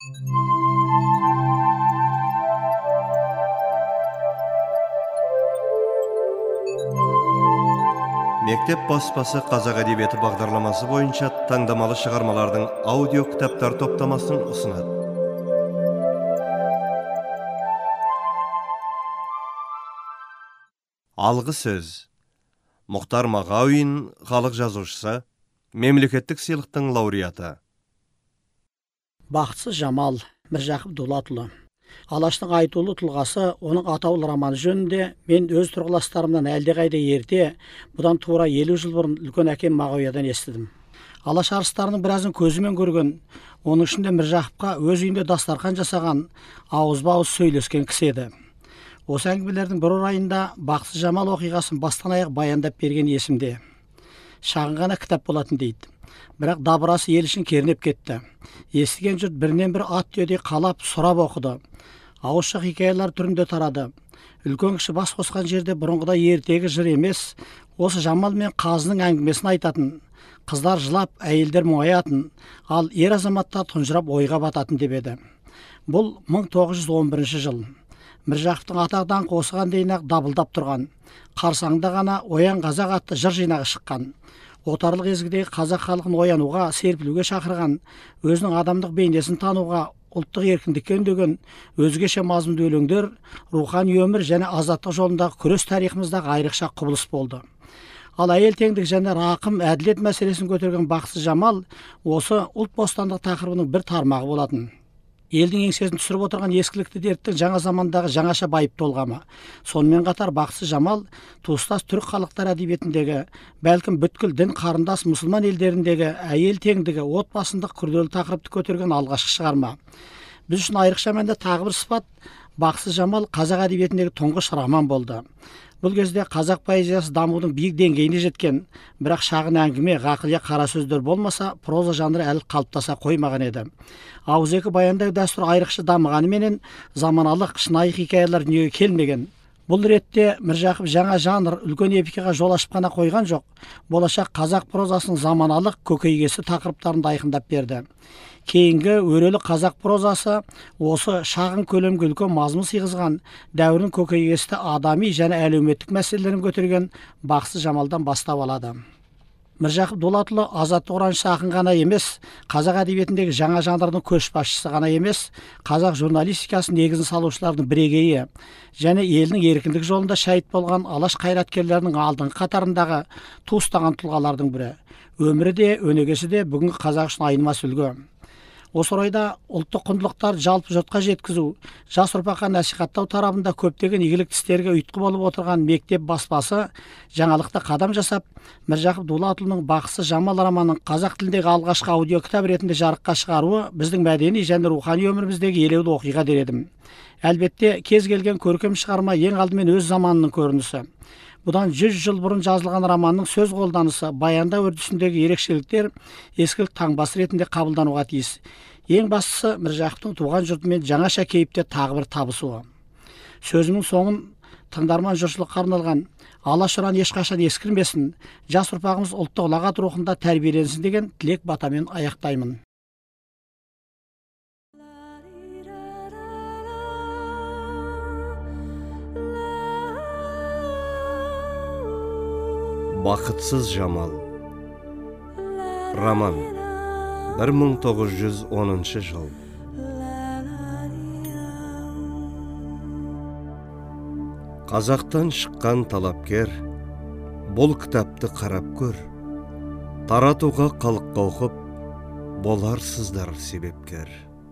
Мектеп баспасы қазақ әдебиеті бағдарламасы бойынша таңдамалы шығармалардың аудио кітаптар топтамасын ұсынады. Алғы сөз. Мұхтар Мағауин, халық жазушысы, мемлекеттік сыйлықтың лауреаты. Бақытсыз Жамал, Міржақып Дулатұлы. Алаштың айтулы тұлғасы, оның атаулы романы жөнінде мен өз тұрғыластарымнан әлдеқайда ерте, бұдан тура 50 жыл бұрын үлкен әкем Мағауиядан естідім. Алаш арыстарының біразын көзімен көрген, оның ішінде Міржақыпқа өз үйінде дастархан жасаған, ауызба-ауыз сөйлескен кісі еді. Осы әңгімелердің бір орайында Бақытсыз Жамал оқиғасын бастан аяқ баяндап берген есімде. Шағын ғана кітап болатын дейді. Бірақ дабырасы ел ішін кернеп кетті. Естіген жұрт бірінен бір ат түйедей қалап, сұрап оқыды. Ауызша хикаялар түрінде тарады. Үлкен кіші бас қосқан жерде бұрынғыда ертегі жыр емес, осы Жамал мен қазының әңгімесін айтатын. Қыздар жылап, әйелдер мұңаятын, ал ер азаматтар тұнжырап ойға бататын деп еді. Бұл 1911 жыл. Міржақыптың атақ даңқы осыған дейін-ақ дабылдап тұрған. Қарсаңда ғана Оян қазақ атты жыр жинағы шыққан. Отарлық езгідегі қазақ халқын оянуға, серпілуге шақырған, өзінің адамдық бейнесін тануға, ұлттық еркіндікке үндеген өзгеше мазмұнды өлеңдер рухани өмір және азаттық жолындағы күрес тарихымыздағы айрықша құбылыс болды. Ал әйел теңдік және рақым, әділет мәселесін көтерген Бақытсыз Жамал осы ұлт бостандық тақырыбының бір тармағы болатын. Елдің еңсесін түсіріп отырған ескілікті дерттің жаңа замандағы жаңаша байып толғамы. Сонымен қатар Бақытсыз Жамал туыстас түрік халықтар әдебиетіндегі, бәлкім бүткіл дін қарындас мұсылман елдеріндегі әйел теңдігі, отбасындық күрделі тақырыпты көтерген алғашқы шығарма. Біз үшін айрықша мәнде тағы бір сыпат, Бақытсыз Жамал қазақ әдебиетіндегі тұңғыш роман болды. Бұл кезде қазақ поэзиясы дамудың биік деңгейіне жеткен, бірақ шағын әңгіме, ғақлия қара сөздер болмаса, проза жанры әлі қалыптаса қоймаған еді. Ауызекі баяндау дәстүрі айрықша дамығанымен заманалық шынайы хикаялар дүниеге келмеген. Бұл ретте Міржақып жаңа жанр, үлкен эпикаға жол ашып қана қойған жоқ, болашақ қазақ прозасының заманалық көкейкесті тақырыптарын айқындап берді. Кейінгі өрелі қазақ прозасы осы шағын көлемге үлкен мазмұн сыйғызған, дәуірдің көкейкесті адами және әлеуметтік мәселелерін көтерген Бақытсыз Жамалдан бастап алады. Міржақып Дулатұлы азаттық ұраншысы ақын ғана емес, қазақ әдебиетіндегі жаңа жанрдың көшбасшысы ғана емес, қазақ журналистикасының негізін салушылардың бірегейі және елдің еркіндік жолында шәйіт болған алаш қайраткерлерінің алдыңғы қатарындағы туыстаған тұлғалардың бірі. Өмірі де, өнегесі де бүгінгі қазақ үшін айнымас үлгі. Осы орайда ұлттық құндылықтар жалпы жұртқа жеткізу, жас ұрпаққа насихаттау тарабында көптеген игілікті істерге ұйытқы болып отырған мектеп баспасы жаңалықта қадам жасап, Міржақып Дулатұлының Бақытсыз Жамал романын қазақ тіліндегі алғашқы аудио кітап ретінде жарыққа шығаруы біздің мәдени және рухани өміріміздегі елеулі оқиға дер едім. Әлбетте, кез келген көркем шығарма ең алдымен өз заманының көрінісі. Бұдан 100 жыл бұрын жазылған романның сөз қолданысы, баяндау үрдісіндегі ерекшеліктер ескілік таңбасы ретінде қабылдануға тиіс. Ең бастысы Міржақыптың туған жұртымен жаңаша кейіпте тағы бір табысуы. Сөзімнің соңын тыңдарман жұртшылыққа арналған алаш ұран ешқашан ескірмесін, жас ұрпағымыз ұлттық ұлағат рухында тәрбиеленсін деген тілек батамен аяқтаймын. Бақытсыз Жамал. Роман. 1910 жыл. Қазақтан шыққан талапкер, бұл кітапты қарап көр. Таратуға халыққа оқып, боларсыздар себепкер.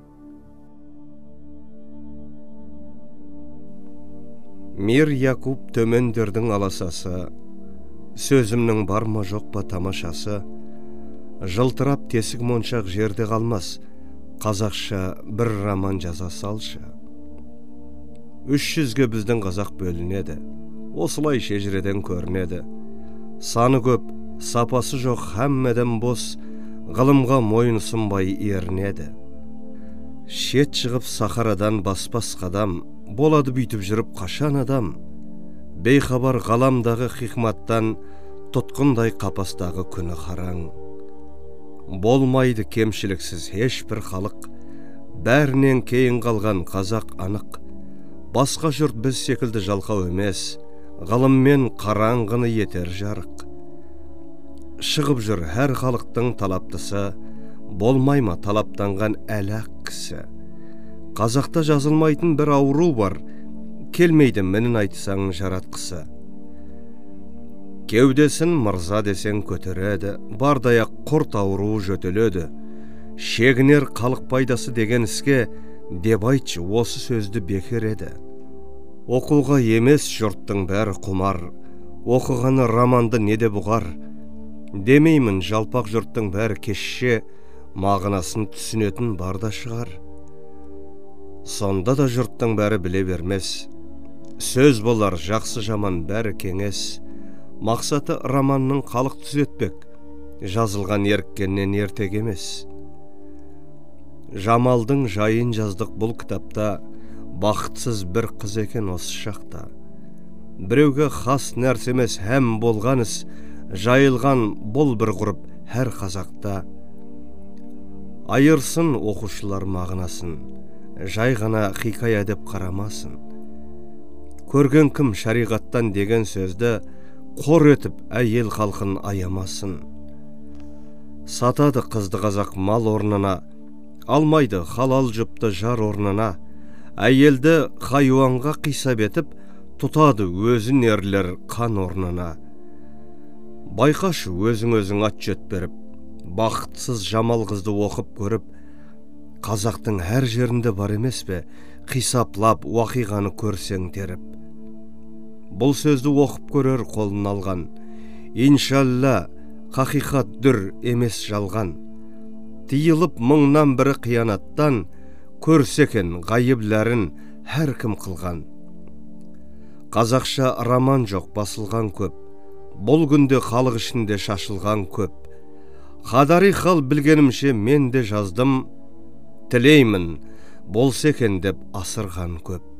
Мир Якуб төмендердің аласасы, сөзімнің бар ма жоқ па тамашасы, жылтырап тесік моншақ жерде қалмас, қазақша бір роман жаза салшы. 300-ге біздің қазақ бөлінеді, осылай шежіреден көрінеді. Саны көп, сапасы жоқ һәммеден бос, ғылымға мойын сұнбай ерінеді. Шет шығып сахарадан баспас қадам, болады бүйтіп жүріп қашан адам. Бейхабар ғаламдағы хикматтан, тұтқындай қапастағы күні қараң. Болмайды кемшіліксіз ешбір халық, бәрінен кейін қалған қазақ анық. Басқа жұрт біз секілді жалқау емес, ғылыммен қараңғыны етер жарық. Шығып жүр әр халықтың талаптысы, болмайма талаптанған әләк кісі. Қазақта жазылмайтын бір ауру бар, келмейді мінін айтсаң жаратқысы. Кеудесін мырза десең көтереді, бардаяқ құрт ауру жөтеледі. Шегінер халық пайдасы деген іске, деп айтшы осы сөзді бекер еді. Оқуға емес жұрттың бәрі құмар, оқығаны романды неде бұғар. Демеймін жалпақ жұрттың бәрі кешше, мағынасын түсінетін барда шығар. Сонда да жұрттың бәрі біле бермес, сөз болар жақсы жаман бәрі кеңес. Мақсаты романның халық түзетпек, жазылған еріккеннен ертек емес. Жамалдың жайын жаздық бұл кітапта, бақытсыз бір қыз екен осы шақта. Біреуге хас нәрсе емес һәм болған іс, жайылған бұл бір ғұрып әр қазақта. Айырсын оқушылар мағынасын, жай ғана хикая деп қарамасын. Көрген кім шариғаттан деген сөзді, қор етіп әйел халқын аямасын. Сатады қызды қазақ мал орнына, алмайды халал жұпты жар орнына. Әйелді хайуанға қисап етіп, тұтады өзін ерлер қан орнына. Байқашы өзің отчет беріп, бақытсыз жамал қызды оқып көріп, қазақтың әр жерінде бар емес пе, қисаплап уақиғаны көрсең теріп. Бұл сөзді оқып көрер қолын алған, иншалла хақиқат дүр емес жалған. Тиылып мыңнан бірі қиянаттан, көрсекен ғайыбләрін әр кім қылған. Қазақша роман жоқ басылған көп, бұл күнде халық ішінде шашылған көп. Қадари хал білгенімше мен де жаздым, тілеймін болса екен деп асырған көп.